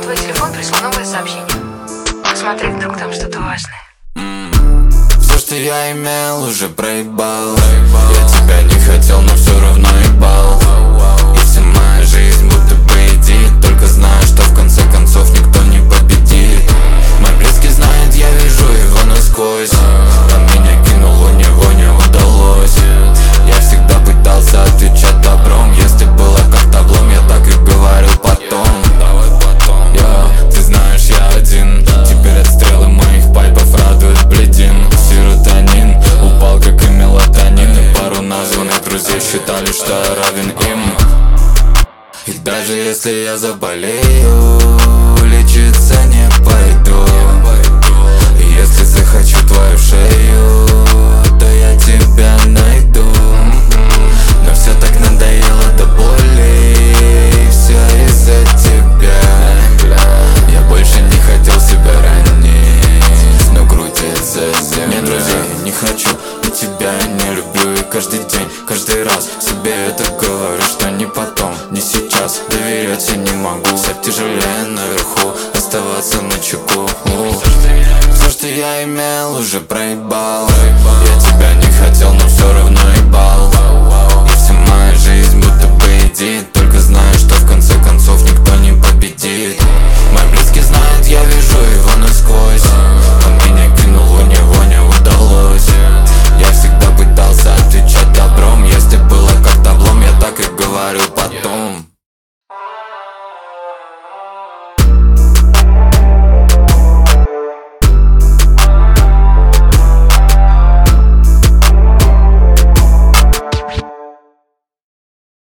твой телефон пришло новое сообщение. Посмотри, вдруг там что-то важное. Все, что я имел, уже проебал. Я тебя не хотел, но все равно ебал. И вся моя жизнь будто бы едит. Только знаю, что в конце концов никто не победит. Мой близкий знает, я вижу его насквозь. Он меня кинул, у него не удалось. Я всегда пытался отвечать добром. Если было как-то облом, я так и говорил потом. Ты знаешь, я один. Теперь отстрелы моих пайпов радуют бледин. Серотонин упал, как и мелатонин. И пару названных друзей считали, что я равен им. И даже если я заболею, лечиться не пойду. И если захочу твою шею, то я тебя найду. Но все так надоело до боли, и все из-за тебя. Я больше не хотел себя ранить, но крутится земля. Нет, друзей я не хочу, и тебя я не люблю. И каждый день, каждый раз себе это говорю, что не потом, не сейчас. Доверять я не могу, стать тяжелее наверху, оставаться начеку. Все, что я имел, уже проебал. Я тебя не хотел, но все равно ебал. И вся моя жизнь будто бы едит.